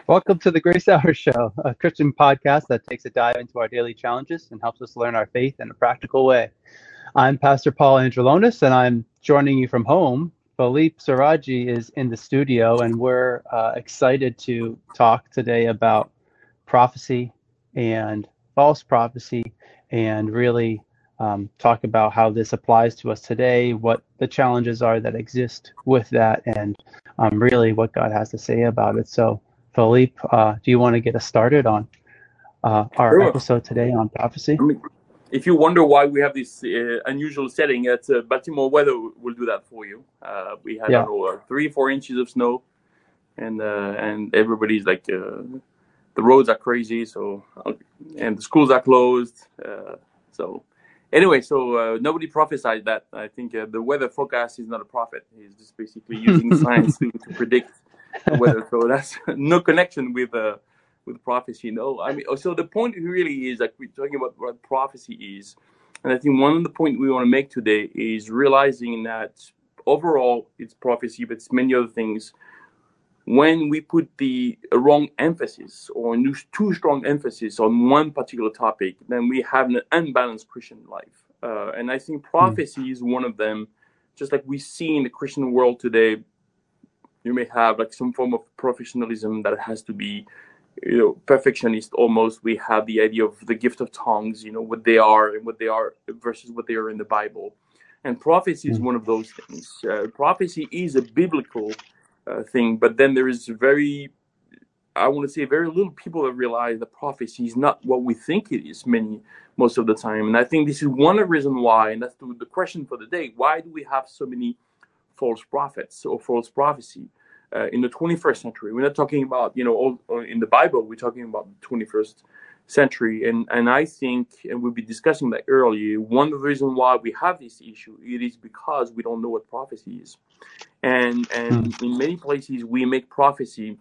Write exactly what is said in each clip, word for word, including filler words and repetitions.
Welcome to the Grace Hour Show, a Christian podcast that takes a dive into our daily challenges and helps us learn our faith in a practical way. I'm Pastor Paul Angelonis, and I'm joining you from home. Philippe Saraji is in the studio, and we're uh, excited to talk today about prophecy and false prophecy, and really um, talk about how this applies to us today, what the challenges are that exist with that, and um, really what God has to say about it. So, Philippe, uh, do you want to get us started on uh, our Sure. episode today on prophecy? I mean, if you wonder why we have this uh, unusual setting, it's uh, Baltimore weather will do that for you. Uh, we had Yeah. I don't know, uh, three, four inches of snow, and uh, and everybody's like, uh, the roads are crazy, so uh, and the schools are closed. Uh, so anyway, so uh, nobody prophesied that. I think uh, the weather forecast is not a prophet. He's just basically using science to, to predict the weather. So that's no connection with. Uh, with prophecy. No, I mean, so the point really is like we're talking about what prophecy is. And I think one of the points we want to make today is realizing that overall it's prophecy, but it's many other things. When we put the wrong emphasis or too strong emphasis on one particular topic, then we have an unbalanced Christian life. Uh, and I think prophecy mm. is one of them. Just like we see in the Christian world today, you may have like some form of professionalism that has to be, you know, perfectionist almost. We have the idea of the gift of tongues, you know, what they are and what they are versus what they are in the Bible. And prophecy is one of those things. Uh, prophecy is a biblical uh, thing, but then there is very, I want to say, very little people that realize that prophecy is not what we think it is many, most of the time. And I think this is one of the reasons why, and that's the, the question for the day, why do we have so many false prophets or false prophecy? Uh, in the twenty-first century, we're not talking about, you know, all, in the Bible, we're talking about the twenty-first century. And, and I think, and we'll be discussing that earlier, one of the reasons why we have this issue, it is because we don't know what prophecy is. And, and mm. in many places, we make prophecy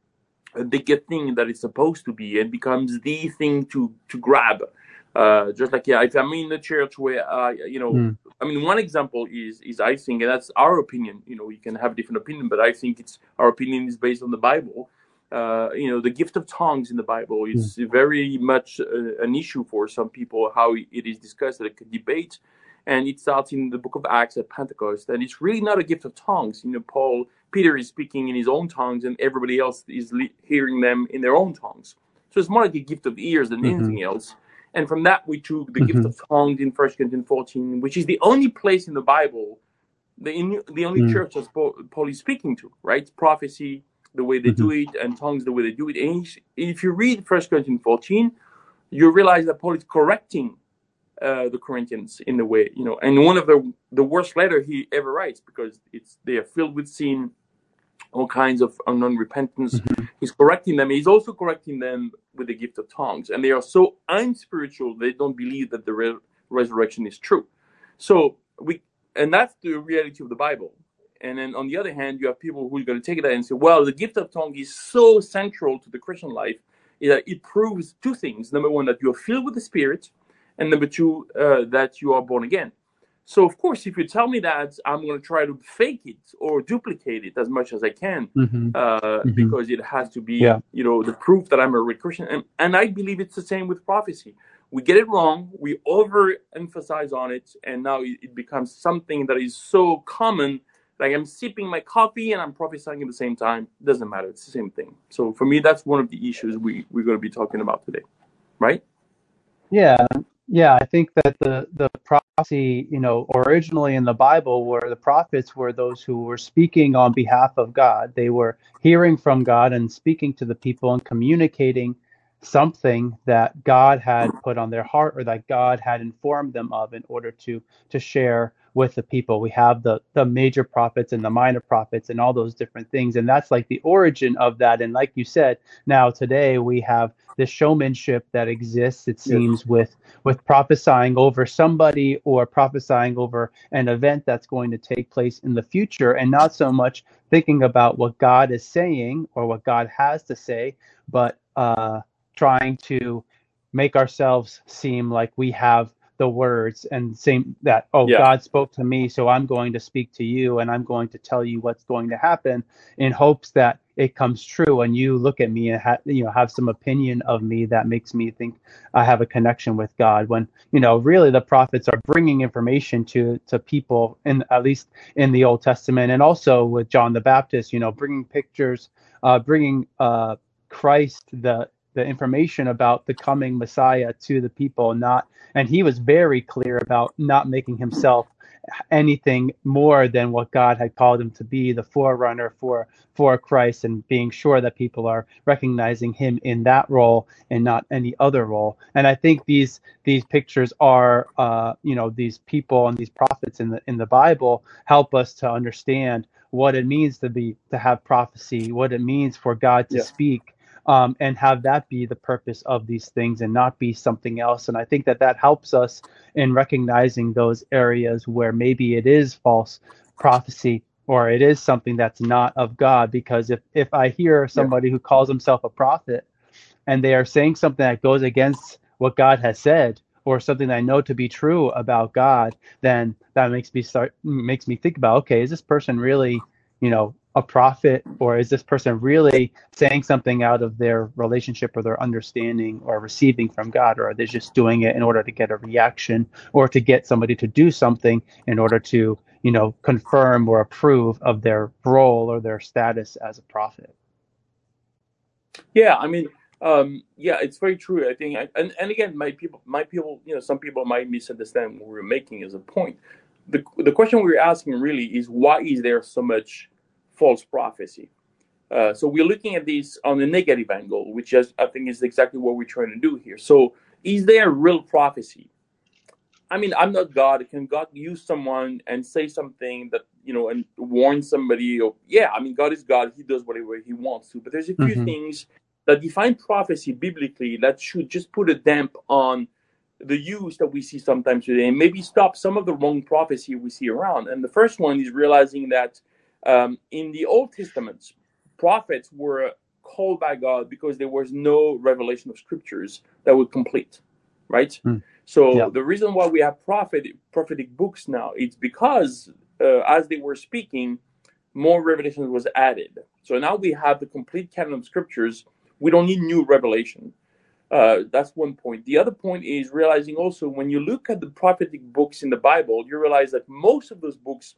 a big thing that it's supposed to be and becomes the thing to, to grab. Uh, just like, yeah, if I'm in the church where, uh, you know, mm. I mean, one example is, is I think, and that's our opinion, you know, you can have a different opinion, but I think it's, our opinion is based on the Bible. Uh, you know, the gift of tongues in the Bible is mm. very much uh, an issue for some people, how it is discussed at a debate. And it starts in the book of Acts at Pentecost. And it's really not a gift of tongues. You know, Paul, Peter is speaking in his own tongues and everybody else is le- hearing them in their own tongues. So it's more like a gift of ears than mm-hmm. anything else. And from that, we took the mm-hmm. gift of tongues in First Corinthians fourteen, which is the only place in the Bible, the, in, the only mm-hmm. church that Paul, Paul is speaking to, right? Prophecy, the way they mm-hmm. do it, and tongues, the way they do it. And if you read First Corinthians fourteen, you realize that Paul is correcting uh, the Corinthians in the way, you know, and one of the the worst letter he ever writes, because it's they are filled with sin, all kinds of unknown repentance. Mm-hmm. He's correcting them. He's also correcting them with the gift of tongues. And they are so unspiritual, they don't believe that the re- resurrection is true. So we, and that's the reality of the Bible. And then on the other hand, you have people who are going to take that and say, well, the gift of tongue is so central to the Christian life that it proves two things. Number one, that you are filled with the Spirit. And number two, uh, that you are born again. So, of course, if you tell me that, I'm going to try to fake it or duplicate it as much as I can, mm-hmm. Uh, mm-hmm. because it has to be, yeah. you know, the proof that I'm a real Christian. And, and I believe it's the same with prophecy. We get it wrong, we overemphasize on it, and now it, it becomes something that is so common, like I'm sipping my coffee and I'm prophesying at the same time. It doesn't matter, it's the same thing. So for me, that's one of the issues we, we're going to be talking about today, right? Yeah. Yeah, I think that the, the prophecy, you know, originally in the Bible, where the prophets were those who were speaking on behalf of God. They were hearing from God and speaking to the people and communicating something that God had put on their heart or that God had informed them of in order to to share with the people. We have the the major prophets and the minor prophets and all those different things. And that's like the origin of that. And like you said, now today we have this showmanship that exists, it seems, yes. with with prophesying over somebody or prophesying over an event that's going to take place in the future, and not so much thinking about what God is saying or what God has to say, but uh, trying to make ourselves seem like we have the words and saying that, oh, yeah. God spoke to me, so I'm going to speak to you and I'm going to tell you what's going to happen, in hopes that it comes true, and you look at me and ha- you know have some opinion of me that makes me think I have a connection with God. When you know really the prophets are bringing information to to people, in at least in the Old Testament, and also with John the Baptist, you know, bringing pictures, uh, bringing uh, Christ, the the information about the coming Messiah to the people, not and he was very clear about not making himself anything more than what God had called him to be, the forerunner for for Christ, and being sure that people are recognizing him in that role and not any other role. And I think these these pictures are, uh, you know, these people and these prophets in the in the Bible help us to understand what it means to be to have prophecy, what it means for God to Yeah. speak, um, and have that be the purpose of these things and not be something else. And I think that that helps us in recognizing those areas where maybe it is false prophecy or it is something that's not of God. Because if, if I hear Yeah. somebody who calls himself a prophet and they are saying something that goes against what God has said, or something that I know to be true about God, then that makes me start makes me think about, okay, is this person really, you know, a prophet, or is this person really saying something out of their relationship or their understanding or receiving from God, or are they just doing it in order to get a reaction or to get somebody to do something in order to, you know, confirm or approve of their role or their status as a prophet? Yeah, I mean, um, yeah, it's very true. I think, I, and and again, my people, my people, you know, some people might misunderstand what we're making as a point. The the question we're asking really is, why is there so much false prophecy? Uh, so we're looking at this on a negative angle, which is, I think, is exactly what we're trying to do here. So, is there real prophecy? I mean, I'm not God. Can God use someone and say something that, you know, and warn somebody? Or yeah, I mean, God is God. He does whatever He wants to. But there's a few Mm-hmm. things that define prophecy biblically that should just put a damp on the use that we see sometimes today, and maybe stop some of the wrong prophecy we see around. And the first one is realizing that um, in the Old Testament, prophets were called by God because there was no revelation of scriptures that were complete, right? Mm. So Yeah. the reason why we have prophet, prophetic books now, it's because uh, as they were speaking, more revelation was added. So now we have the complete canon of scriptures. We don't need new revelation. Uh, that's one point. The other point is realizing also, when you look at the prophetic books in the Bible, you realize that most of those books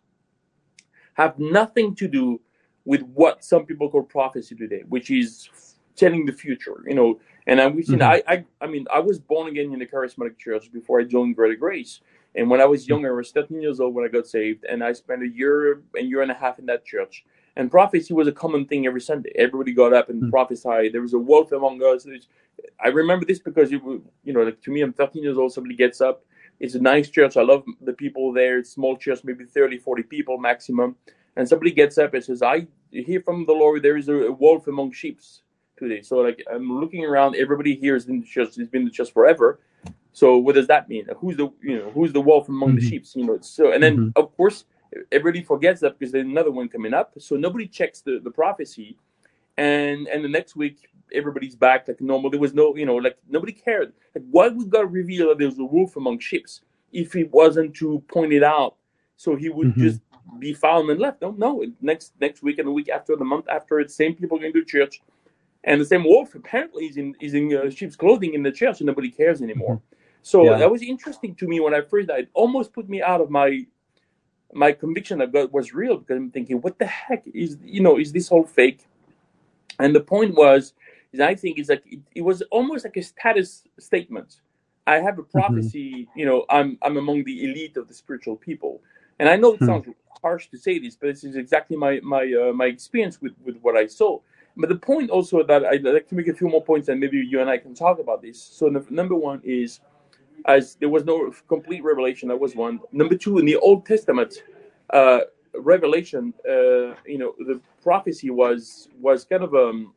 have nothing to do with what some people call prophecy today, which is telling the future. You know, and I, we've seen. Mm-hmm. I, I, I mean, I was born again in the charismatic church before I joined Greater Grace. And when I was younger, I was thirteen years old when I got saved, and I spent a year, a year and a half in that church. And prophecy was a common thing every Sunday. Everybody got up and Mm-hmm. prophesied. There was a wolf among us. I remember this because, you, you know, like, to me, I'm thirteen years old. Somebody gets up. It's a nice church. I love the people there. It's a small church, maybe thirty, forty people maximum. And somebody gets up and says, I hear from the Lord, there is a wolf among sheep today. So, like, I'm looking around. Everybody here is in the church. Has been in the church forever. So what does that mean? Who's the, you know, who's the wolf among the Mm-hmm. sheep? You know, so, and then, Mm-hmm. of course, everybody forgets that because there's another one coming up. So nobody checks the, the prophecy. And and the next week, everybody's back like normal. There was no, you know, like, nobody cared. Like, why would God reveal that there was a wolf among sheep if it wasn't to point it out so he would Mm-hmm. just be found and left? No, no. Next next week and the week after, the month after, the same people going to church, and the same wolf apparently is in is in uh, sheep's clothing in the church, and nobody cares Mm-hmm. anymore. So Yeah. that was interesting to me when I first died. It almost put me out of my my conviction that God was real, because I'm thinking, what the heck is, you know, is this whole fake? And the point was, is I think it's like it, it was almost like a status statement. I have a Mm-hmm. prophecy, you know, I'm I'm among the elite of the spiritual people. And I know it sounds harsh to say this, but this is exactly my my uh, my experience with, with what I saw. But the point also that I'd like to make a few more points, and maybe you and I can talk about this. So the, number one is, as there was no complete revelation. That was one. Number two, in the Old Testament, uh, revelation, uh, you know, the prophecy was was kind of um,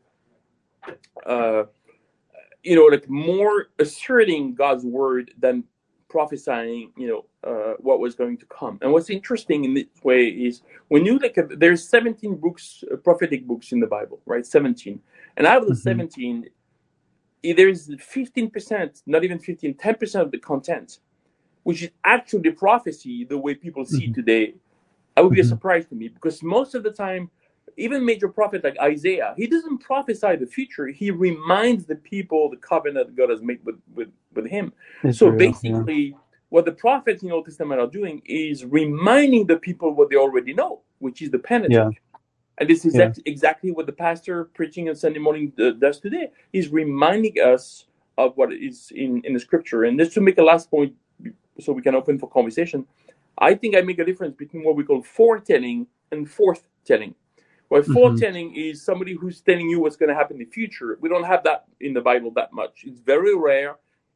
uh, you know, like, more asserting God's word than prophesying, you know, uh, what was going to come. And what's interesting in this way is, when you look at, there's seventeen books, uh, prophetic books in the Bible, right? seventeen, and out of the Mm-hmm. seventeen, there's fifteen percent, not even fifteen, ten percent of the content, which is actually prophecy the way people see it Mm-hmm. today. That would be a Mm-hmm. surprise to me, because most of the time, even major prophet like Isaiah, he doesn't prophesy the future. He reminds the people the covenant that God has made with, with, with him. So Israel. Yeah. basically, what the prophets in the Old Testament are doing is reminding the people what they already know, which is the Yeah. Pentateuch. And this is Yeah. ex- exactly what the pastor preaching on Sunday morning uh, does today. He's reminding us of what is in, in the scripture. And just to make a last point, so we can open for conversation, I think I make a difference between what we call foretelling and forthtelling. Well, Mm-hmm. foretelling is somebody who's telling you what's going to happen in the future. We don't have that in the Bible that much. It's very rare.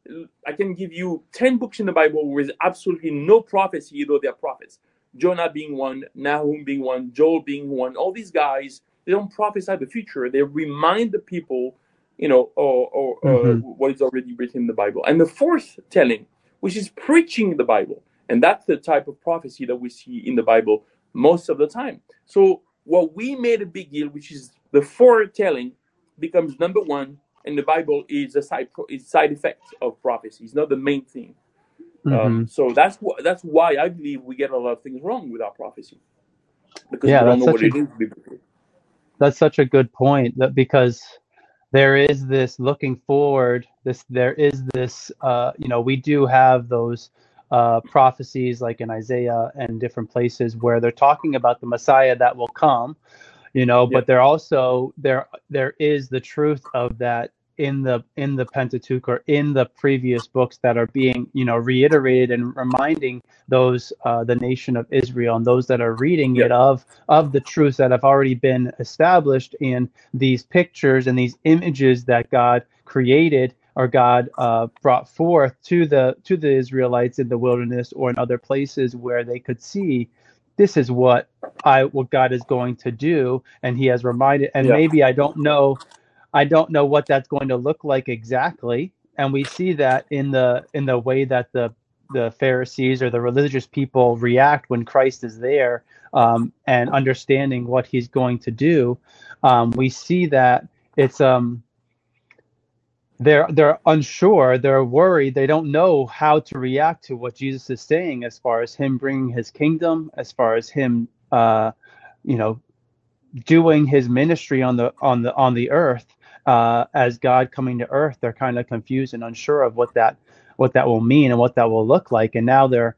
I can give you ten books in the Bible where there's absolutely no prophecy, though they're prophets. Jonah being one, Nahum being one, Joel being one. All these guys, they don't prophesy the future. They remind the people, you know, or, or Mm-hmm. uh, what is already written in the Bible. And the forthtelling, which is preaching the Bible. And that's the type of prophecy that we see in the Bible most of the time. So what we made a big deal, which is the foretelling, becomes number one, and the Bible is a side is side effect of prophecy. It's not the main thing. Mm-hmm. Um, so that's wh- that's why I believe we get a lot of things wrong with our prophecy, because Yeah, we don't that's know what such a it is biblically. that's such a good point. That because there is this looking forward. This there is this. Uh, you know, we do have those uh, prophecies like in Isaiah and different places where they're talking about the Messiah that will come. You know, Yeah. but there also there there is the truth of that in the in the Pentateuch or in the previous books that are being, you know, reiterated and reminding those uh, the nation of Israel and those that are reading Yeah. it of of the truths that have already been established in these pictures and these images that God created or God uh, brought forth to the to the Israelites in the wilderness or in other places where they could see this is what I what God is going to do, and He has reminded. And Yeah. maybe I don't know, I don't know what that's going to look like exactly. And we see that in the in the way that the the Pharisees or the religious people react when Christ is there, um, and understanding what He's going to do. Um, we see that it's um they're they're unsure, they're worried, they don't know how to react to what Jesus is saying as far as Him bringing His kingdom, as far as Him uh you know doing His ministry on the on the on the earth, uh as God coming to earth. They're kind of confused and unsure of what that what that will mean and what that will look like, and now they're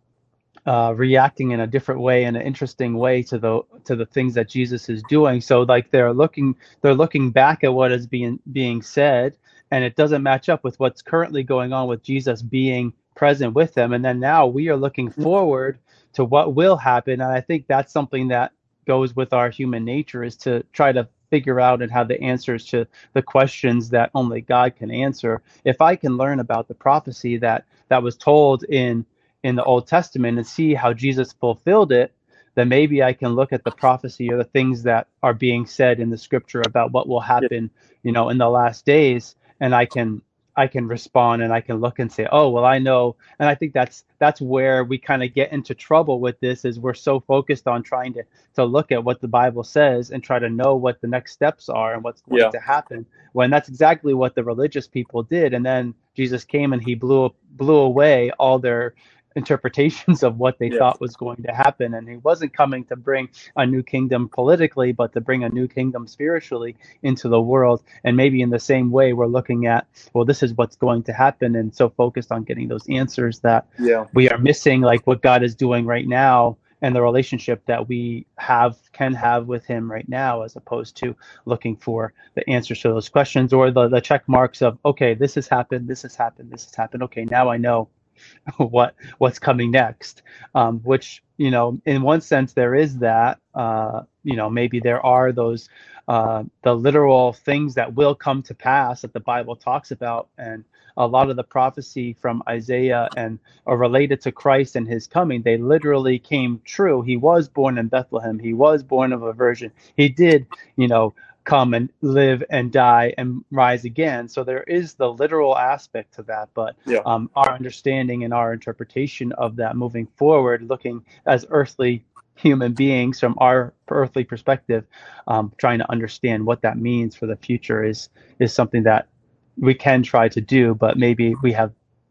uh, reacting in a different way, in an interesting way to the to the things that Jesus is doing. So like they're looking they're looking back at what is being being said, and it doesn't match up with what's currently going on with Jesus being present with them. And then now we are looking forward to what will happen. And I think that's something that goes with our human nature, is to try to figure out and have the answers to the questions that only God can answer. If I can learn about the prophecy that that was told in in the Old Testament and see how Jesus fulfilled it, then maybe I can look at the prophecy or the things that are being said in the scripture about what will Yeah. happen, you know, in the last days, and I can I can respond and I can look and say, oh, well, I know. And I think that's that's where we kind of get into trouble with this, is we're so focused on trying to to look at what the Bible says and try to know what the next steps are and what's going Yeah. to happen, when that's exactly what the religious people did. And then Jesus came and He blew blew away all their interpretations of what they Yeah. thought was going to happen. And He wasn't coming to bring a new kingdom politically, but to bring a new kingdom spiritually into the world. And maybe in the same way, we're looking at, well, this is what's going to happen, and so focused on getting those answers that Yeah. we are missing, like what God is doing right now and the relationship that we have can have with Him right now, as opposed to looking for the answers to those questions, or the, the check marks of, okay, this has happened, this has happened, this has happened. Okay, now I know what what's coming next. Um, which, you know, in one sense there is that. Uh, you know, maybe there are those uh, the literal things that will come to pass that the Bible talks about, and a lot of the prophecy from Isaiah and are related to Christ and His coming. They literally came true. He was born in Bethlehem. He was born of a virgin. He did, you know, come and live and die and rise again. So there is the literal aspect to that, but Yeah. um, our understanding and our interpretation of that moving forward, looking as earthly human beings from our earthly perspective, um, trying to understand what that means for the future is is something that we can try to do, but maybe we have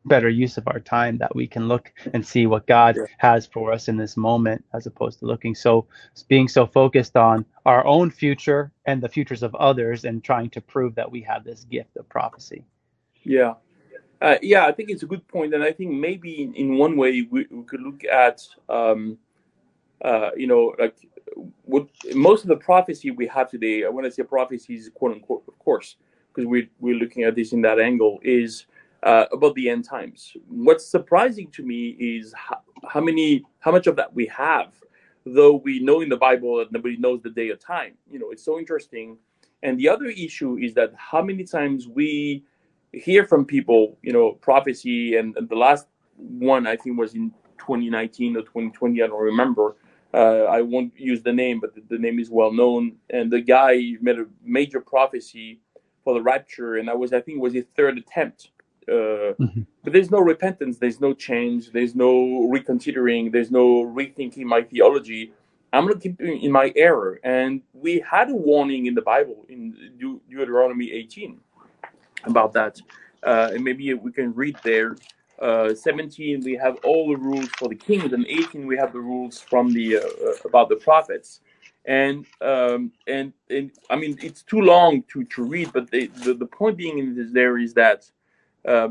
better use of our time, that we can look and see what God Yeah. has for us in this moment, as opposed to looking so being so focused on our own future and the futures of others and trying to prove that we have this gift of prophecy. Yeah. Uh, yeah, I think it's a good point, and I think maybe in, in one way we, we could look at, um, uh, you know, like what most of the prophecy we have today. When I say prophecies, quote unquote, of course, because we we're looking at this in that angle, is uh, about the end times. What's surprising to me is how, how many, how much of that we have, though we know in the Bible that nobody knows the day or time. You know, it's so interesting. And the other issue is that how many times we hear from people, you know, prophecy, and, and the last one I think was in twenty nineteen or twenty twenty, I don't remember. Uh, I won't use the name, but the, the name is well known. And the guy made a major prophecy for the rapture, and that was, I think, it was his third attempt. Uh, Mhm. but there's no repentance, there's no change, there's no reconsidering, there's no rethinking my theology. I'm going to keep in my error. And we had a warning in the Bible in Deut- Deuteronomy eighteen about that. Uh, and maybe we can read there. Uh, seventeen, we have all the rules for the kings, and eighteen, we have the rules from the uh, uh, about the prophets. And um, and and I mean, it's too long to, to read, but they, the the point being in this there is that uh,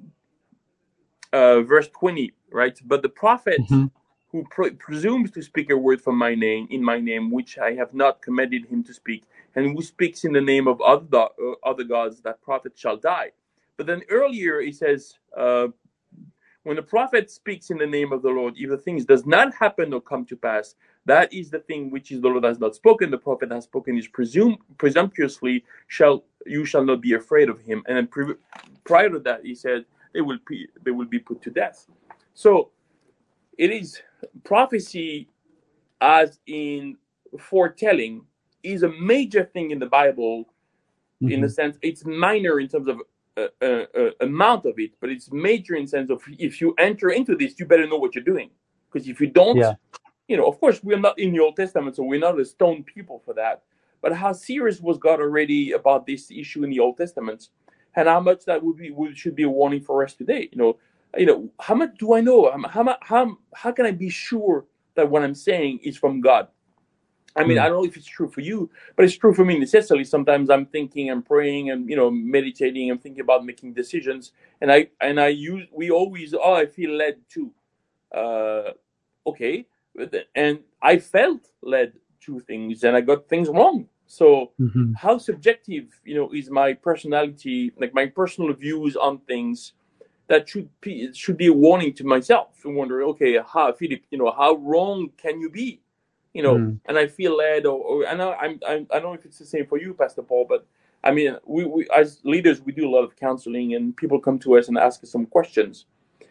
uh, verse twenty, right? But the prophet Mhm. who pre- presumes to speak a word from my name in my name, which I have not commanded him to speak, and who speaks in the name of other uh, other gods, that prophet shall die. But then earlier he says, uh, when the prophet speaks in the name of the Lord, if the things does not happen or come to pass, that is the thing which is the Lord has not spoken. The prophet has spoken is presume presumptuously shall you shall not be afraid of him. And then pre- prior to that, he said they will be they will be put to death. So it is prophecy, as in foretelling, is a major thing in the Bible. In a Mhm. sense, it's minor in terms of uh, uh, uh, amount of it, but it's major in sense of if you enter into this, you better know what you're doing. Because if you don't, Yeah. you know, of course, we're not in the Old Testament, so we're not a stone people for that. But how serious was God already about this issue in the Old Testament, and how much that would be would, should be a warning for us today? You know, you know, how much do I know? How how how, how can I be sure that what I'm saying is from God? I mean, Mm. I don't know if it's true for you, but it's true for me necessarily. Sometimes I'm thinking, I'm praying, and you know, meditating. I'm thinking about making decisions, and I and I use. We always, oh, I feel led to. Uh, okay, and I felt led to things, and I got things wrong. So, Mhm. how subjective, you know, is my personality, like my personal views on things? That should be it should be a warning to myself and wonder, okay, how, Philip, you know, how wrong can you be? You know, Mm. and I feel led, or, or I know I'm, I'm I don't know if it's the same for you, Pastor Paul, but I mean, we, we as leaders we do a lot of counseling, and people come to us and ask us some questions,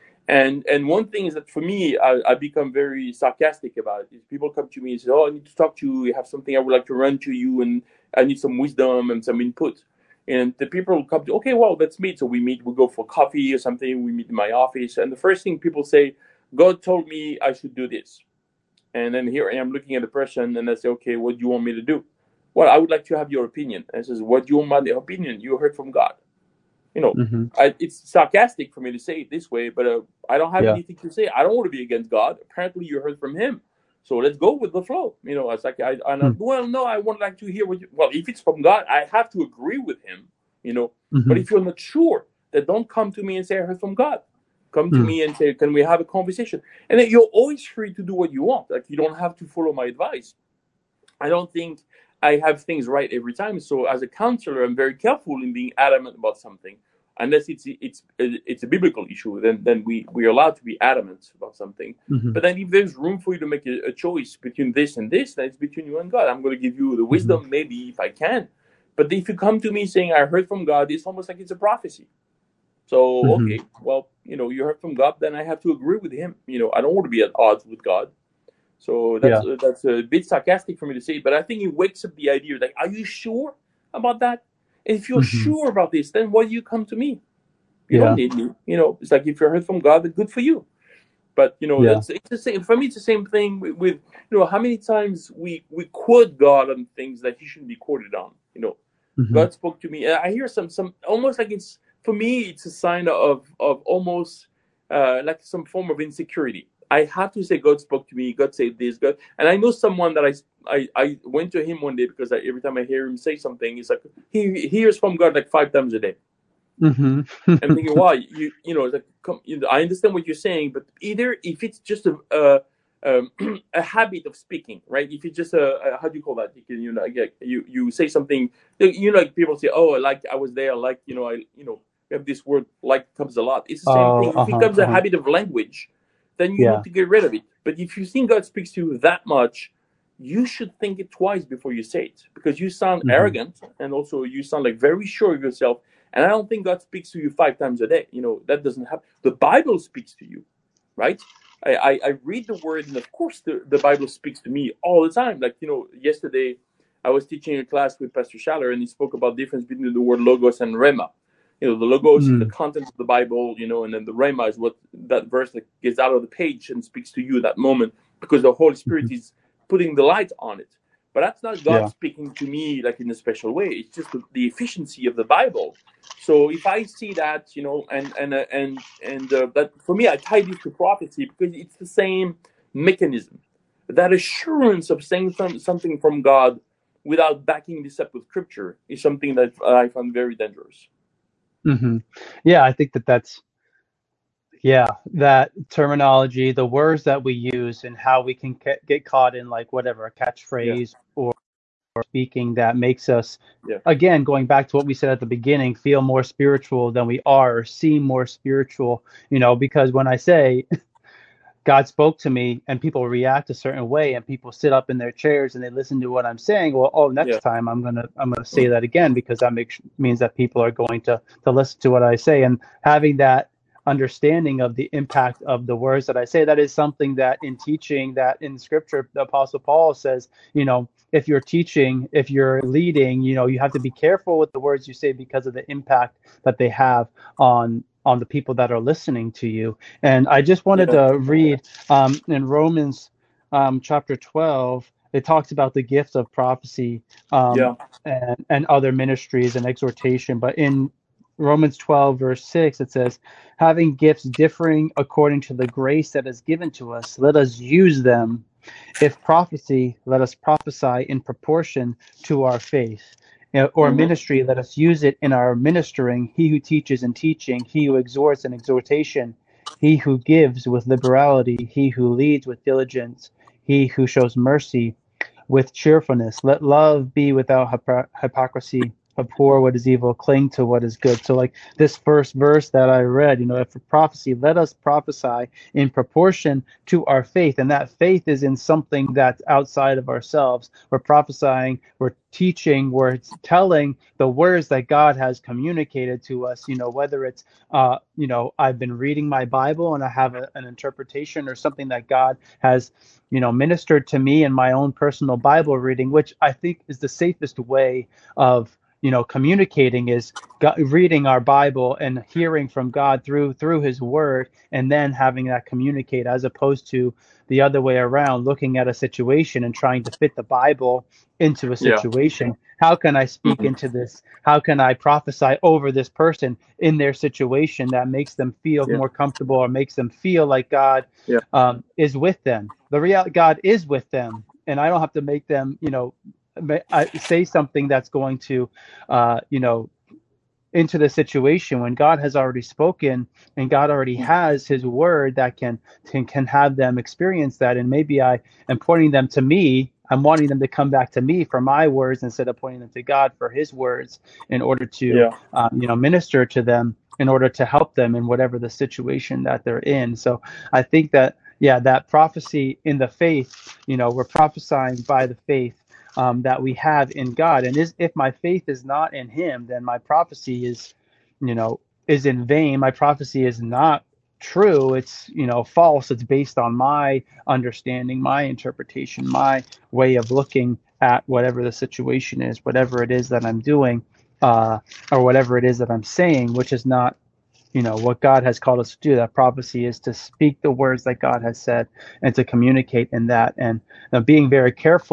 and and one thing is that for me, I, I become very sarcastic about it. Is people come to me and say, "Oh, I need to talk to you. I have something I would like to run to you, and I need some wisdom and some input." And the people will come to, okay, well, let's meet. So we meet. We go for coffee or something. We meet in my office, and the first thing people say, "God told me I should do this." And then here I am looking at the person, and I say, "Okay, what do you want me to do?" Well, I would like to have your opinion. And I says, "What do you want my opinion? You heard from God." You know, Mhm. I, it's sarcastic for me to say it this way, but uh, I don't have Yeah. anything to say. I don't want to be against God. Apparently, you heard from Him, so let's go with the flow. You know, it's like I, I Mm. well, no, I would like to hear what. You, well, if it's from God, I have to agree with Him. You know, but Mhm. if you're not sure, then don't come to me and say I heard from God. Come to Mm. me and say, can we have a conversation? And then you're always free to do what you want. Like you don't have to follow my advice. I don't think I have things right every time. So as a counselor, I'm very careful in being adamant about something. Unless it's it's it's a biblical issue, then then we we are allowed to be adamant about something. Mhm. But then if there's room for you to make a, a choice between this and this, then it's between you and God. I'm going to give you the Mhm. wisdom, maybe if I can. But if you come to me saying I heard from God, it's almost like it's a prophecy. So Mhm. okay, well, you know, you heard from God, then I have to agree with Him. You know, I don't want to be at odds with God. So that's Yeah. uh, that's a bit sarcastic for me to say, but I think it wakes up the idea like, are you sure about that? And if you're Mhm. sure about this, then why do you come to me? You don't Yeah. need me. You know, it's like if you're heard from God, then good for you. But you know, Yeah. that's it's the same for me. It's the same thing with, with you know how many times we we quote God on things that He shouldn't be quoted on. You know, Mhm. God spoke to me. I hear some some almost like it's for me, it's a sign of of almost uh, like some form of insecurity. I have to say God spoke to me. God said this. God, and I know someone that I I, I went to him one day because I, every time I hear him say something, it's like he hears from God like five times a day. Mm-hmm. I'm thinking, wow, you you know, like, come, you know, I understand what you're saying, but either if it's just a a, um, a habit of speaking, right? If it's just a, a how do you call that? You can, you know, like, you you say something, you know, like people say, oh, like I was there, like you know, I you know, we have this word like comes a lot. It's the same Oh, thing. If it uh-huh, becomes a uh-huh. habit of language, then you Yeah. need to get rid of it. But if you think God speaks to you that much, you should think it twice before you say it, because you sound Mm-hmm. arrogant, and also you sound like very sure of yourself. And I don't think God speaks to you five times a day. You know, that doesn't happen. The Bible speaks to you, right? I, I, I read the word, and of course the, the Bible speaks to me all the time. Like, you know, yesterday I was teaching a class with Pastor Schaller, and he spoke about the difference between the word logos and rhema. You know, the logos is the Mm. content of the Bible, you know, and then the rhema is what that verse that gets out of the page and speaks to you at that moment, because the Holy Spirit Mm-hmm. is putting the light on it. But that's not God Yeah. speaking to me like in a special way. It's just the, the efficiency of the Bible. So if I see that, you know, and and uh, and and uh, that, for me, I tie this to prophecy because it's the same mechanism. That assurance of saying some, something from God without backing this up with scripture is something that I find very dangerous. Mm-hmm. Yeah, I think that that's yeah, that terminology, the words that we use, and how we can ca- get caught in like whatever a Yeah, catchphrase or speaking that makes us, yeah, again, going back to what we said at the beginning, feel more spiritual than we are, or seem more spiritual. You know, because when I say God spoke to me and people react a certain way and people sit up in their chairs and they listen to what I'm saying, well, oh, yeah, next time I'm gonna I'm gonna say that again, because that makes means that people are going to to listen to what I say. And having that understanding of the impact of the words that I say, that is something that in teaching, that in scripture, the Apostle Paul says, you know, if you're teaching, if you're leading, you know, you have to be careful with the words you say because of the impact that they have on on the people that are listening to you. And I just wanted yeah, to read um, in Romans um, chapter twelve, it talks about the gift of prophecy um, yeah, and, and other ministries and exhortation. But in Romans twelve, verse six, it says, having gifts differing according to the grace that is given to us, let us use them. If prophecy, let us prophesy in proportion to our faith. You know, or mm-hmm. ministry, let us use it in our ministering. He who teaches in teaching, he who exhorts in exhortation, he who gives with liberality, he who leads with diligence, he who shows mercy with cheerfulness. Let love be without hypocr- hypocrisy. Abhor what is evil, cling to what is good. So, like this first verse that I read, you know, for prophecy, let us prophesy in proportion to our faith. And that faith is in something that's outside of ourselves. We're prophesying, we're teaching, we're telling the words that God has communicated to us, you know, whether it's, uh, you know, I've been reading my Bible and I have a, an interpretation or something that God has, you know, ministered to me in my own personal Bible reading, which I think is the safest way of, you know, communicating, is God, reading our Bible and hearing from God through through His Word, and then having that communicate, as opposed to the other way around, looking at a situation and trying to fit the Bible into a Yeah, situation. How can I speak mm-hmm. into this? How can I prophesy over this person in their situation that makes them feel Yeah, more comfortable, or makes them feel like God yeah, um, is with them? The reality, God is with them, and I don't have to make them, you know, I say something that's going to, uh, you know, into the situation when God has already spoken and God already has His Word that can can, can have them experience that. And maybe I am pointing them to me. I'm wanting them to come back to me for my words instead of pointing them to God for His words, in order to, yeah, um, you know, minister to them, in order to help them in whatever the situation that they're in. So I think that, yeah, that prophecy in the faith, you know, we're prophesying by the faith um, that we have in God. And is, if my faith is not in Him, then my prophecy is, you know, is in vain. My prophecy is not true. It's, you know, false. It's based on my understanding, my interpretation, my way of looking at whatever the situation is, whatever it is that I'm doing, uh, or whatever it is that I'm saying, which is not, you know, what God has called us to do. That prophecy is to speak the words that God has said and to communicate in that. And uh, being very careful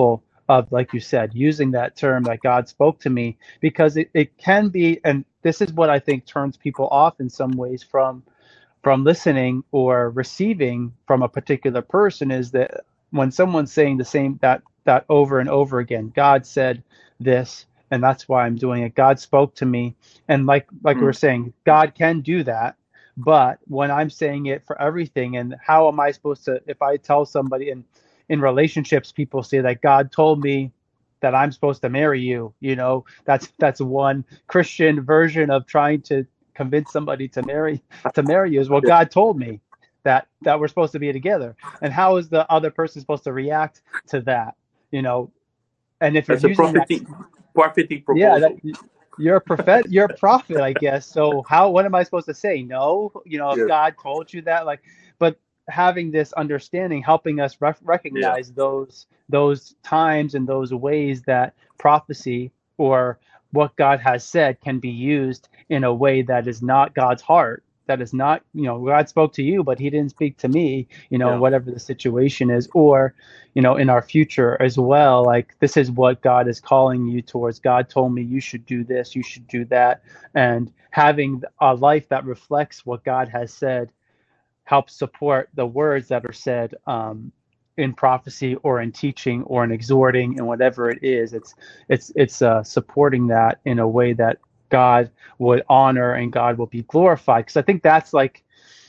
of, like you said, using that term that God spoke to me, because it, it can be, and this is what I think turns people off in some ways from from listening or receiving from a particular person, is that when someone's saying the same that that over and over again, God said this, and that's why I'm doing it. God spoke to me, and like like we were Mm. saying, God can do that. But when I'm saying it for everything, and how am I supposed to? If I tell somebody in in relationships, people say that God told me that I'm supposed to marry you. You know, that's that's one Christian version of trying to convince somebody to marry to marry you, is, well, Yeah. God told me that that we're supposed to be together. And how is the other person supposed to react to that? You know, and if you're That's a using that, prophetic prophetic yeah, that proposal. you're a prophet, you're a prophet, I guess. So how, what am I supposed to say? No, you know, if Yeah. God told you that, like, but having this understanding, helping us rec- Yeah. recognize those those times and those ways that prophecy or what God has said can be used in a way that is not God's heart. That is not, you know, God spoke to you, but He didn't speak to me. You know, Yeah. whatever the situation is, or you know, in our future as well. Like, this is what God is calling you towards. God told me you should do this, you should do that. And having a life that reflects what God has said helps support the words that are said um, in prophecy or in teaching or in exhorting and whatever it is. It's it's it's uh, supporting that in a way that God would honor and God will be glorified. Because I think that's like,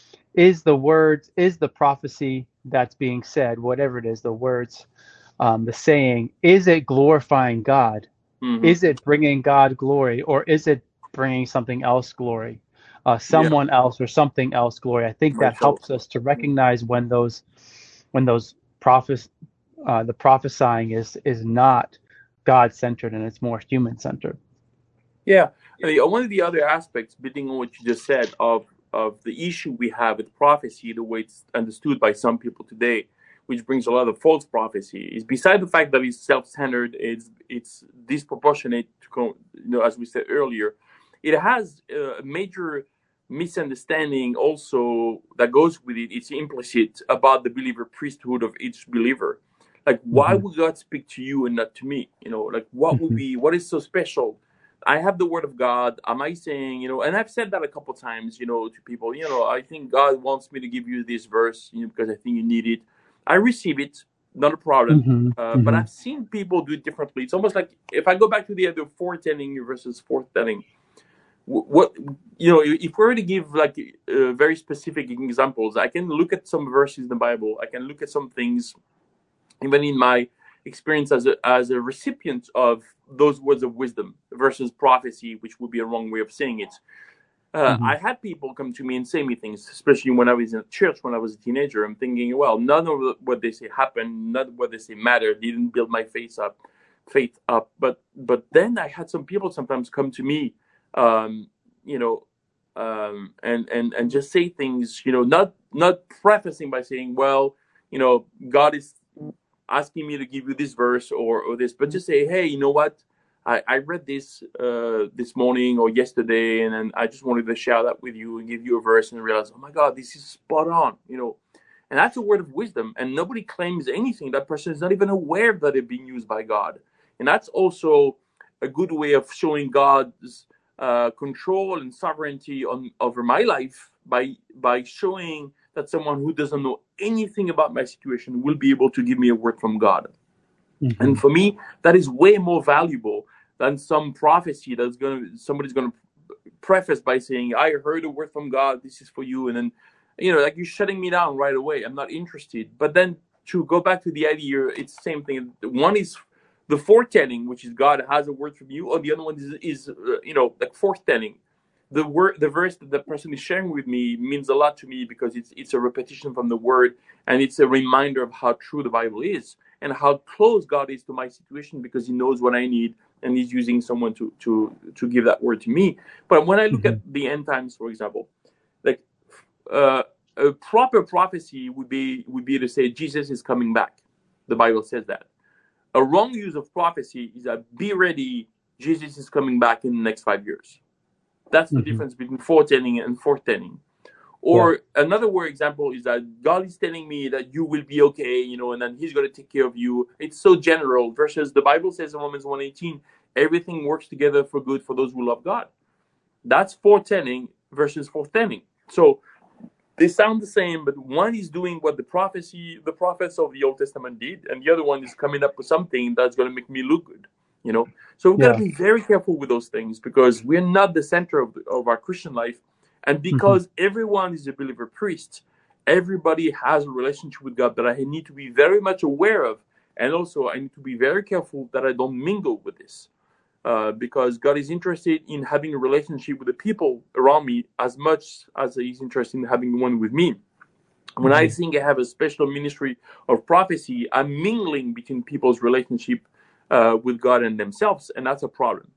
is the words, is the prophecy that's being said, whatever it is, the words, um, the saying, is it glorifying God? Hmm. Is it bringing God glory, or is it bringing something else glory, uh, Yeah. someone else or something else glory? I think that Myself. helps us to recognize when those when those prophets, uh, the prophesying is is not God centered and it's more human centered. Yeah. I mean, one of the other aspects, building on what you just said, of of the issue we have with prophecy, the way it's understood by some people today, which brings a lot of false prophecy, is beside the fact that it's self-centered, it's it's disproportionate to, co- you know, as we said earlier, it has a major misunderstanding also that goes with it. It's implicit about the believer priesthood of each believer. Like, why Hmm. would God speak to you and not to me? You know, like, what would Hmm. be, what is so special? I have the word of God. Am I saying, you know, and I've said that a couple times, you know, to people, you know, I think God wants me to give you this verse, you know, because I think you need it. I receive it, not a problem. Hmm. Uh, but Hmm. I've seen people do it differently. It's almost like, if I go back to the other foretelling versus foretelling, wh- what, you know, if we were to give like uh, very specific examples, I can look at some verses in the Bible. I can look at some things even in my experience as a as a recipient of those words of wisdom versus prophecy, which would be a wrong way of saying it. Uh, Hmm. I had people come to me and say me things, especially when I was in church when I was a teenager. I'm thinking, well, none of what they say happened, none of what they say mattered. Didn't build my faith up, faith up. But but then I had some people sometimes come to me, um, you know, um, and and and just say things, you know, not not prefacing by saying, well, you know, God is asking me to give you this verse or, or this, but just say, hey, you know what? I, I read this uh, this morning or yesterday, and then I just wanted to share that with you and give you a verse and realize, oh my God, this is spot on, you know. And that's a word of wisdom, and nobody claims anything. That person is not even aware that it's being used by God. And that's also a good way of showing God's uh, control and sovereignty on over my life by by showing that someone who doesn't know anything about my situation will be able to give me a word from God. And Hmm. for me, that is way more valuable than some prophecy that's gonna somebody's gonna preface by saying, I heard a word from God, this is for you, and then, you know, like, you're shutting me down right away. I'm not interested. But then to go back to the idea, it's the same thing. One is the foretelling, which is God has a word from you, or the other one is, is uh, you know, like foretelling. The word, the verse that the person is sharing with me means a lot to me because it's it's a repetition from the word, and it's a reminder of how true the Bible is and how close God is to my situation because He knows what I need and He's using someone to to to give that word to me. But when I look Hmm. at the end times, for example, like uh, a proper prophecy would be would be to say Jesus is coming back. The Bible says that. A wrong use of prophecy is that be ready, Jesus is coming back in the next five years. That's the Hmm. difference between foretelling and foretelling. Or yeah. another word example is that God is telling me that you will be okay, you know, and then He's going to take care of you. It's so general. Versus the Bible says in Romans one eighteen, everything works together for good for those who love God. That's foretelling versus foretelling. So they sound the same, but one is doing what the prophecy, the prophets of the Old Testament did, and the other one is coming up with something that's going to make me look good. You know, so we've got to Yeah. be very careful with those things because we're not the center of, the, of our Christian life, and because Mm-hmm. everyone is a believer priest, everybody has a relationship with God that I need to be very much aware of, and also I need to be very careful that I don't mingle with this. Uh, because God is interested in having a relationship with the people around me as much as He's interested in having one with me. When I Mm-hmm. think I have a special ministry of prophecy, I'm mingling between people's relationship uh, with God and themselves, and that's a problem.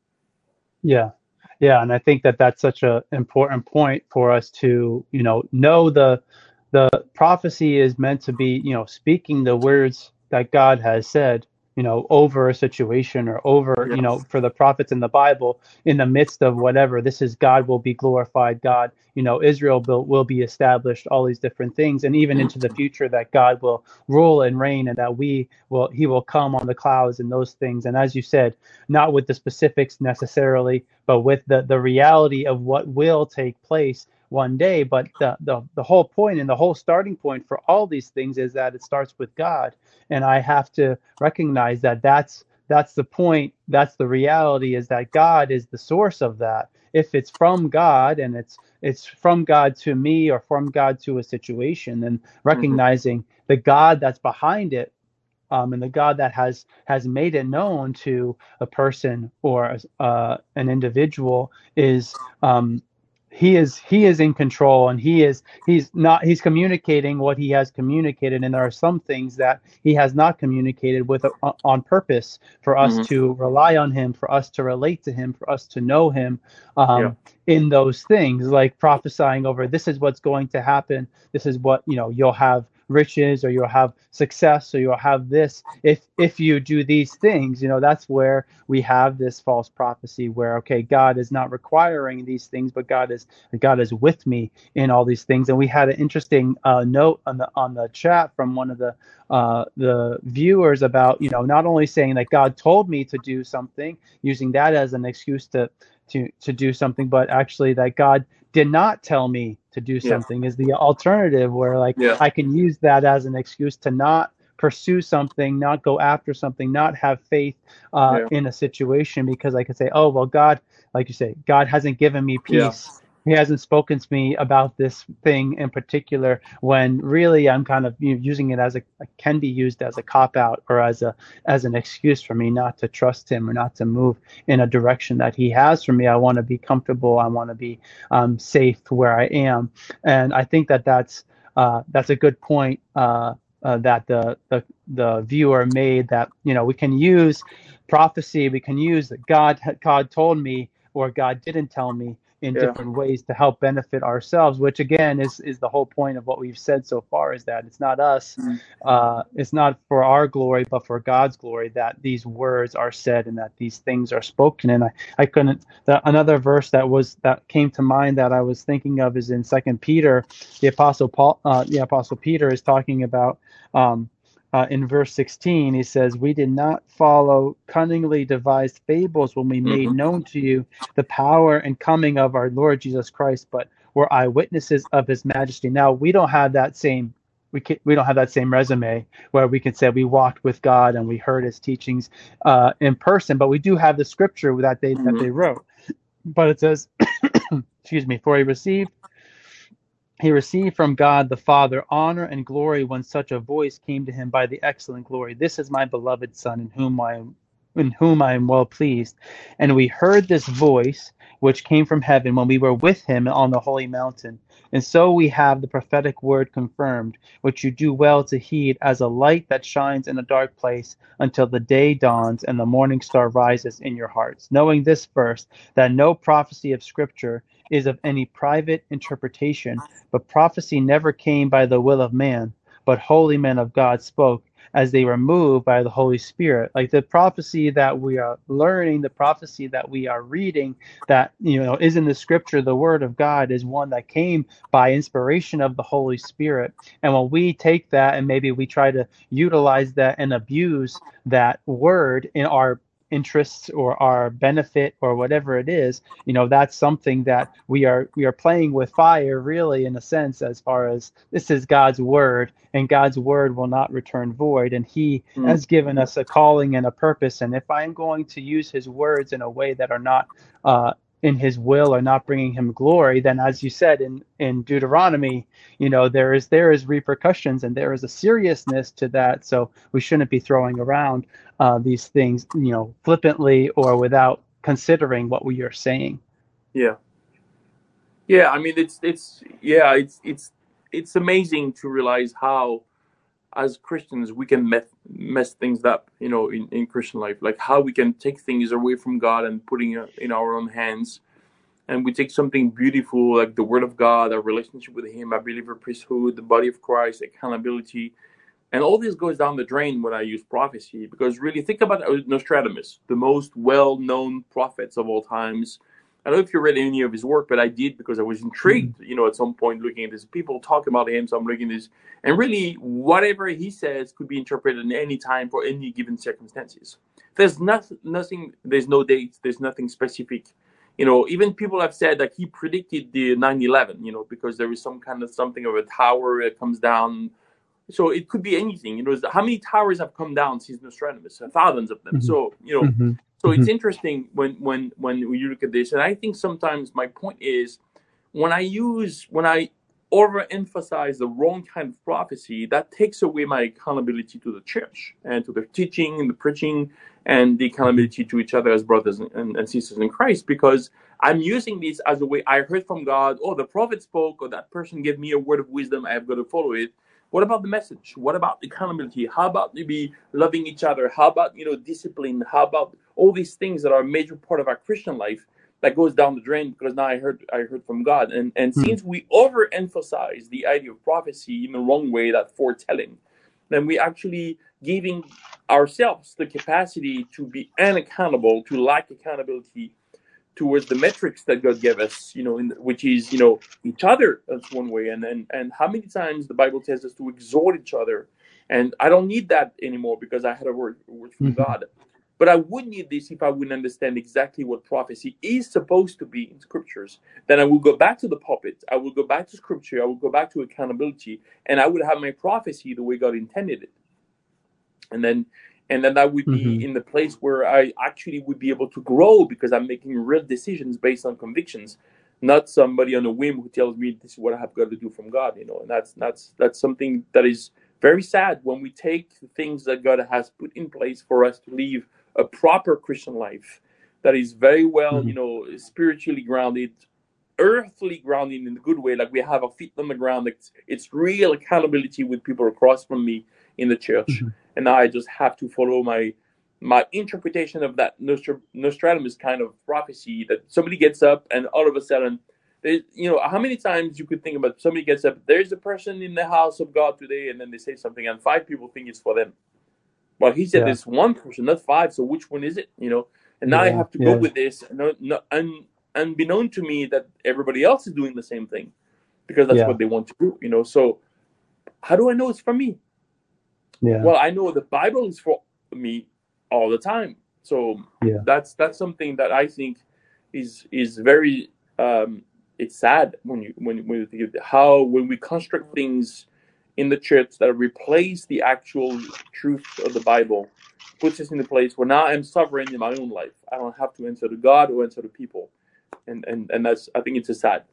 Yeah. Yeah, and I think that that's such a important point for us to, you know, know the the prophecy is meant to be, you know, speaking the words that God has said, you know, over a situation or over, Yeah. you know, for the prophets in the Bible, in the midst of whatever, this is God will be glorified, God, you know, Israel will, will be established, all these different things, and even into the future that God will rule and reign and that we will, he will come on the clouds and those things. And as you said, not with the specifics necessarily, but with the, the reality of what will take place one day. But the, the, the whole point and the whole starting point for all these things is that it starts with God. And I have to recognize that that's that's the point. That's the reality is that God is the source of that. If it's from God and it's it's from God to me or from God to a situation, then Mm-hmm. recognizing the God that's behind it, um, and the God that has has made it known to a person or uh, an individual is um, he is he is in control, and he is he's not he's communicating what he has communicated, and there are some things that he has not communicated with uh, on purpose for us Mm-hmm. to rely on him, for us to relate to him, for us to know him Yeah. um, in those things, like prophesying over this is what's going to happen, this is what, you know, you'll have riches or you'll have success or you'll have this if if you do these things. You know, that's where we have this false prophecy where, okay, God is not requiring these things, but god is god is with me in all these things. And we had an interesting uh, note on the on the chat from one of the uh, the viewers about, you know, not only saying that God told me to do something, using that as an excuse to to to do something, but actually that God did not tell me to do Yeah. something is the alternative, where like Yeah. I can use that as an excuse to not pursue something, not go after something, not have faith uh, Yeah. in a situation, because I could say, oh, well, God, like you say, God hasn't given me Yeah. peace. He hasn't spoken to me about this thing in particular, when really I'm kind of, you know, using it as a, can be used as a cop out or as a, as an excuse for me not to trust him or not to move in a direction that he has for me. I want to be comfortable. I want to be um, safe where I am. And I think that that's, uh, that's a good point uh, uh, that the, the, the viewer made, that, you know, we can use prophecy. We can use that God, God told me, or God didn't tell me, in Yeah. different ways to help benefit ourselves, which again is is the whole point of what we've said so far, is that it's not us, uh, it's not for our glory, but for God's glory that these words are said and that these things are spoken. And I, I couldn't, the, another verse that was, that came to mind that I was thinking of is in Second Peter. The apostle Paul, uh, the apostle Peter is talking about, um, uh, in verse sixteen, he says, we did not follow cunningly devised fables when we made Mm-hmm. known to you the power and coming of our Lord Jesus Christ, but were eyewitnesses of his majesty. Now, we don't have that same, we can, we don't have that same resume where we can say we walked with God and we heard his teachings uh, in person, but we do have the scripture that they that Mm-hmm. they wrote. But it says, excuse me, for he received he received from God the Father honor and glory when such a voice came to him by the excellent glory. This is my beloved Son, in whom I am in whom I am well pleased. And we heard this voice which came from heaven when we were with him on the holy mountain. And so we have the prophetic word confirmed, which you do well to heed, as a light that shines in a dark place until the day dawns and the morning star rises in your hearts. Knowing this first, that no prophecy of Scripture is of any private interpretation, but prophecy never came by the will of man, but holy men of God spoke as they were moved by the Holy Spirit. Like the prophecy that we are learning, the prophecy that we are reading, that you know is in the Scripture, the Word of God, is one that came by inspiration of the Holy Spirit. And when we take that and maybe we try to utilize that and abuse that word in our interests or our benefit or whatever it is, you know, that's something that we are we are playing with fire, really, in a sense, as far as this is God's word, and God's word will not return void, and he Mm. has given us a calling and a purpose. And if I'm going to use his words in a way that are not uh in his will or not bringing him glory, then as you said in in Deuteronomy, you know, there is there is repercussions and there is a seriousness to that. So we shouldn't be throwing around uh, these things, you know, flippantly or without considering what we are saying. Yeah. Yeah, I mean, it's it's yeah, it's it's it's amazing to realize how, as Christians, we can mess mess things up, you know, in, in Christian life, like how we can take things away from God and putting it in our own hands, and we take something beautiful like the Word of God, our relationship with Him, our believer priesthood, the body of Christ, accountability, and all this goes down the drain when I use prophecy. Because really, think about Nostradamus, the most well-known prophets of all times. I don't know if you read any of his work, but I did because I was intrigued, you know, at some point looking at this. People talk about him, so I'm looking at this. And really, whatever he says could be interpreted in any time for any given circumstances. There's nothing, nothing there's no dates, there's nothing specific. You know, even people have said that he predicted the nine eleven, you know, because there is some kind of something of a tower that comes down. So it could be anything. You know, how many towers have come down since Nostradamus? Thousands of them. Mm-hmm. So, you know, Mm-hmm. so Mm-hmm. it's interesting when, when, when you look at this. And I think sometimes my point is when I use, when I overemphasize the wrong kind of prophecy, that takes away my accountability to the church and to the teaching and the preaching and the accountability to each other as brothers and, and sisters in Christ, because I'm using this as a way. I heard from God, oh, the prophet spoke, or that person gave me a word of wisdom, I have got to follow it. What about the message? What about accountability? How about maybe loving each other? How about, you know, discipline? How about all these things that are a major part of our Christian life that goes down the drain because now I heard I heard from God. And and Mm-hmm. since we overemphasize the idea of prophecy in the wrong way, that foretelling, then we actually giving ourselves the capacity to be unaccountable, to lack accountability towards the metrics that God gave us, you know, in, which is, you know, each other. That's one way. And, and and how many times the Bible tells us to exhort each other. And I don't need that anymore because I had a word, a word from Mm-hmm. God. But I would need this if I wouldn't understand exactly what prophecy is supposed to be in scriptures. Then I will go back to the pulpit. I will go back to scripture. I will go back to accountability. And I would have my prophecy the way God intended it. And then and then I would be Mm-hmm. in the place where I actually would be able to grow because I'm making real decisions based on convictions, not somebody on a whim who tells me this is what I have got to do from God, you know. And that's that's that's something that is very sad when we take the things that God has put in place for us to live a proper Christian life that is very well, Mm-hmm. you know, spiritually grounded, earthly grounded in a good way, like we have our feet on the ground. It's, it's real accountability with people across from me in the church. Mm-hmm. And now I just have to follow my my interpretation of that Nostr- Nostradamus kind of prophecy that somebody gets up and all of a sudden, they, you know, how many times you could think about somebody gets up, there's a person in the house of God today, and then they say something and five people think it's for them. Well, he said Yeah. there's one person, not five, so which one is it, you know? And now I Yeah. have to Yeah. go with this, no, no, un, unbeknown to me that everybody else is doing the same thing because that's Yeah. what they want to do, you know? So how do I know it's for me? Yeah. Well, I know the Bible is for me all the time. So Yeah. that's that's something that I think is is very um, it's sad when you when when you think of how when we construct things in the church that replace the actual truth of the Bible, puts us in a place where now I'm sovereign in my own life. I don't have to answer to God or answer to people, and and and that's I think it's a sad.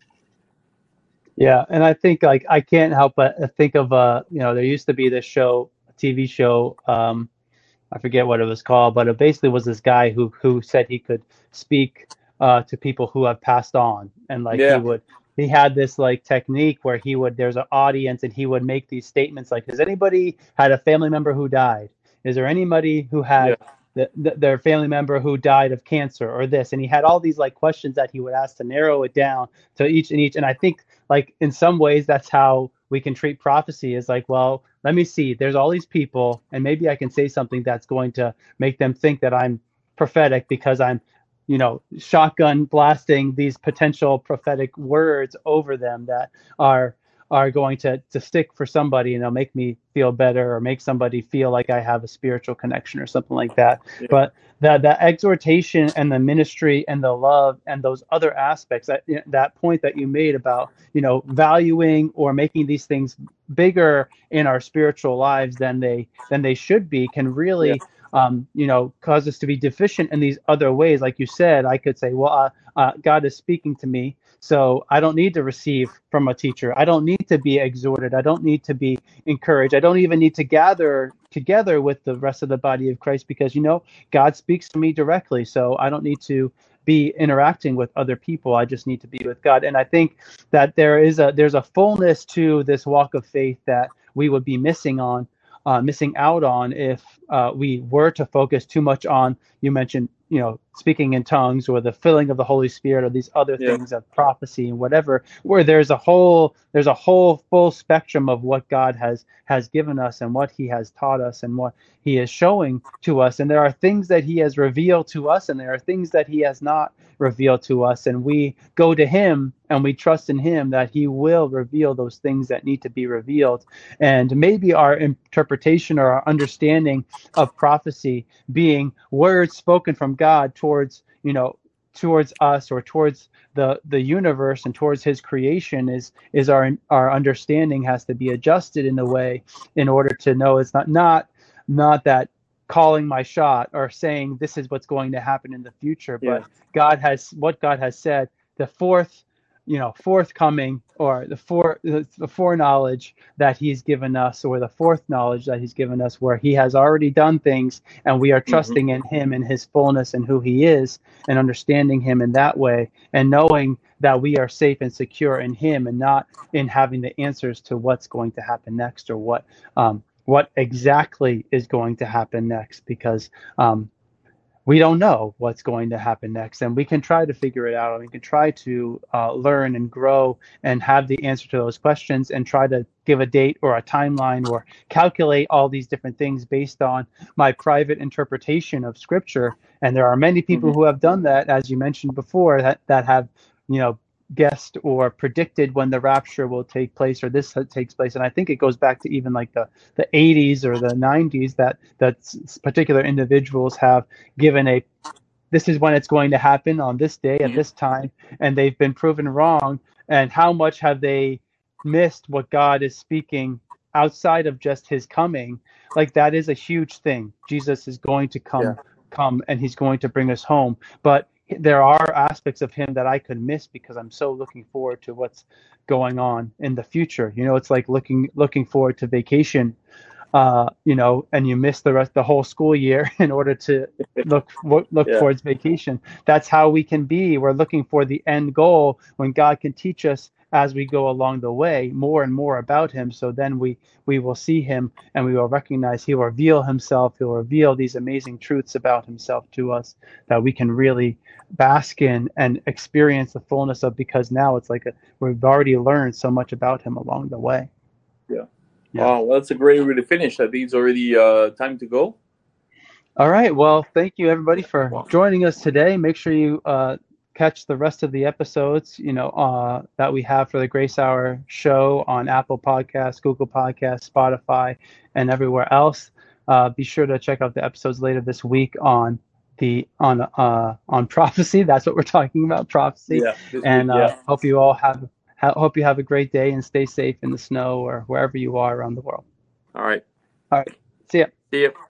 Yeah, and I think like I can't help but think of uh you know there used to be this show, a T V show, um I forget what it was called, but it basically was this guy who who said he could speak uh to people who have passed on, and like he Yeah, would he had this like technique where he would there's an audience and he would make these statements like, has anybody had a family member who died? Is there anybody who yeah, had the, the, their family member who died of cancer or this? And he had all these like questions that he would ask to narrow it down to each and each. And I think like in some ways that's how we can treat prophecy as like, well, let me see, there's all these people, and maybe I can say something that's going to make them think that I'm prophetic because I'm, you know, shotgun blasting these potential prophetic words over them that are are going to to stick for somebody, and they'll make me feel better or make somebody feel like I have a spiritual connection or something like that. Yeah. But that that exhortation and the ministry and the love and those other aspects, that that point that you made about, you know, valuing or making these things bigger in our spiritual lives than they than they should be, can really Yeah. um, you know, cause us to be deficient in these other ways. Like you said, I could say, well, uh, uh, God is speaking to me, so I don't need to receive from a teacher. I don't need to be exhorted. I don't need to be encouraged. I don't even need to gather together with the rest of the body of Christ, because, you know, God speaks to me directly. So I don't need to be interacting with other people. I just need to be with God. And I think that there is a there's a fullness to this walk of faith that we would be missing on uh, missing out on if uh, we were to focus too much on, you mentioned, you know, speaking in tongues or the filling of the Holy Spirit or these other Yeah. things of prophecy and whatever, where there's a whole there's a whole full spectrum of what God has has given us and what he has taught us and what he is showing to us. And there are things that he has revealed to us, and there are things that he has not revealed to us, and we go to him and we trust in him that he will reveal those things that need to be revealed. And maybe our interpretation or our understanding of prophecy being words spoken from God towards, you know, towards us or towards the the universe and towards his creation is is our our understanding has to be adjusted in a way in order to know it's not not not that calling my shot or saying this is what's going to happen in the future, but Yeah. God has what God has said, the fourth, you know, forthcoming, or the fore the, the foreknowledge that he's given us, or the fourth knowledge that he's given us, where he has already done things and we are trusting Mhm. in him and his fullness and who he is, and understanding him in that way, and knowing that we are safe and secure in him and not in having the answers to what's going to happen next, or what um, what exactly is going to happen next, because um, we don't know what's going to happen next, and we can try to figure it out, and we can try to uh, learn and grow and have the answer to those questions, and try to give a date or a timeline or calculate all these different things based on my private interpretation of scripture. And there are many people Mhm. who have done that, as you mentioned before, that that have, you know, guessed or predicted when the rapture will take place or this takes place. And I think it goes back to even like the the eighties or the nineties, that that particular individuals have given a, this is when it's going to happen on this day at Mhm. this time, and they've been proven wrong. And how much have they missed what God is speaking outside of just his coming? Like, that is a huge thing. Jesus is going to Yeah. come come and he's going to bring us home, but there are aspects of him that I could miss because I'm so looking forward to what's going on in the future. You know, it's like looking looking forward to vacation, uh, you know, and you miss the rest the whole school year in order to look look Yeah. towards vacation. That's how we can be. We're looking for the end goal when God can teach us as we go along the way more and more about him. So then we we will see him and we will recognize he will reveal himself. He'll reveal these amazing truths about himself to us that we can really bask in and experience the fullness of, because now it's like a, we've already learned so much about him along the way. Yeah. Yeah. Wow, well, that's a great way to finish. I think it's already uh, time to go. All right. Well, thank you everybody for Wow. joining us today. Make sure you uh, catch the rest of the episodes, you know, uh, that we have for the Grace Hour show on Apple Podcasts, Google Podcasts, Spotify, and everywhere else. Uh, be sure to check out the episodes later this week on the on uh, on prophecy. That's what we're talking about, prophecy. Yeah, this week, And uh, yeah. hope you all have ha- hope you have a great day and stay safe in the snow or wherever you are around the world. All right. All right. See ya. See you.